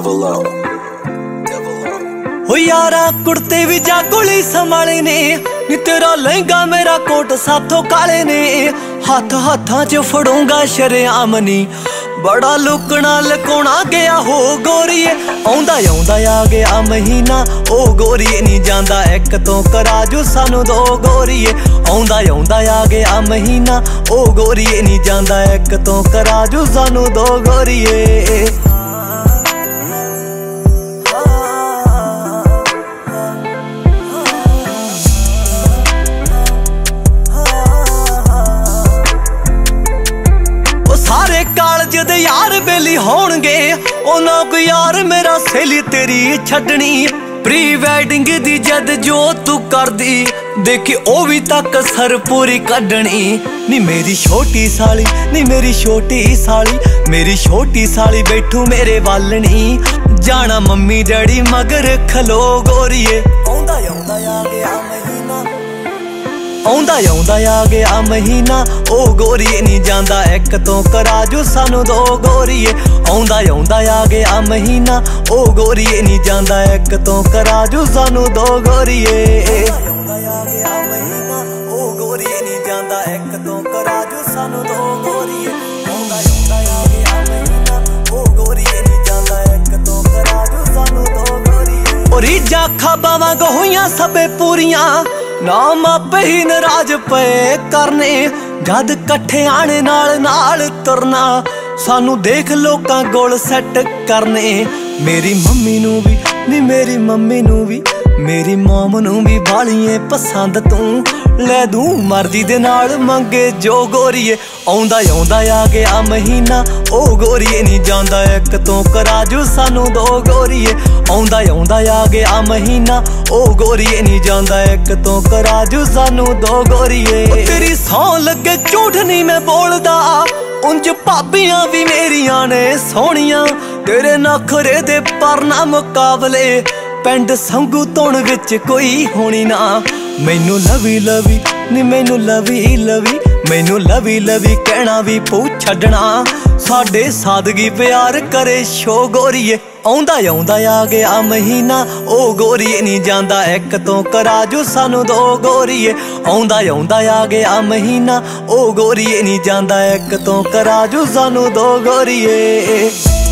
हो यारा कुर्ते भी जागोली संभाले ने नी तेरा लहंगा मेरा कोट साथों काले ने हाथ हाथां च फड़ूंगा शरेआम नी बड़ा लुकना लकोना गया हो गोरीए आउंदा आउंदा आ गया महीना ओ गोरीए नी जांदा एक तो कराजू सानू दो गोरीए आउंदा आउंदा आ गया महीना ओ गोरीए नी जांदा एक तो कराजू सानू दो गोरीए। सारे कालज दे यार बेली होणगे उन्हां को यार मेरा सहेली तेरी छड्डनी प्री वैडिंग दी जद जो तू करदी देखी ओ भी तक सर पूरी कड्डनी नी मेरी छोटी साली नी मेरी छोटी साली मेरी छोटी साली बैठू मेरे वालनी जाना मम्मी डैडी मगर खलो गोरीए आउंदा आउंदा आ गया महीना आउंदा आउंदा आ गया महीना ओ गोरीए नी जांदा एक तो कराजू सानू दो गोरीए आउंदा आउंदा आ गया महीना ओ गोरीए नी जांदा एक तो कराजू सानू दो गोरीए आउंदा आ गया महीना ओ गोरीए नी जांदा एक तो कराजू सानू दो गोरीए आउंदा आउंदा आ गया महीना ओ गोरीए नी जांदा एक तो कराजू सानू दो गोरीए ओ रीजा खाबावां होईयां सबे पूरियां ना मापे ही नाराज पे करने जद कट्ठे आने नाल तुरना सानू देख लोकां गोल सैट करने मेरी मम्मी नू भी नी मेरी मम्मी नू भी मेरी मोम नू भी बालिए पसंद तू ले दूं मर्जी दे नाल मंगे जो गोरीए आउंदा आउंदा आ गया महीना ओ गोरीए नी जांदा एक तो कराजू सानू दो गोरीए आउंदा आउंदा आ गया महीना ओ गोरीए नी जांदा एक तो कराजू सानू दो गोरीए तेरी सौं लगे झूठ नहीं मैं बोलदा उंज भाबियां भी मेरियां ने सोहणियां तेरे नखरे दे पर ना मुकाबले पिंड संगू धुन विच कोई होनी ना मैनू लवी लवी नी मैनू लवी लवी मैनू लवी लवी कहना भी पू छड्डना साडे सादगी प्यार करे शो गोरीए आउंदा आउंदा आ गया महीना ओ गोरीए नी जांदा एक तो कराजू सानू दो गोरीए आउंदा आउंदा आ गया महीना ओ गोरीए नी जांदा एक तो कराजू सानू दो गोरीए।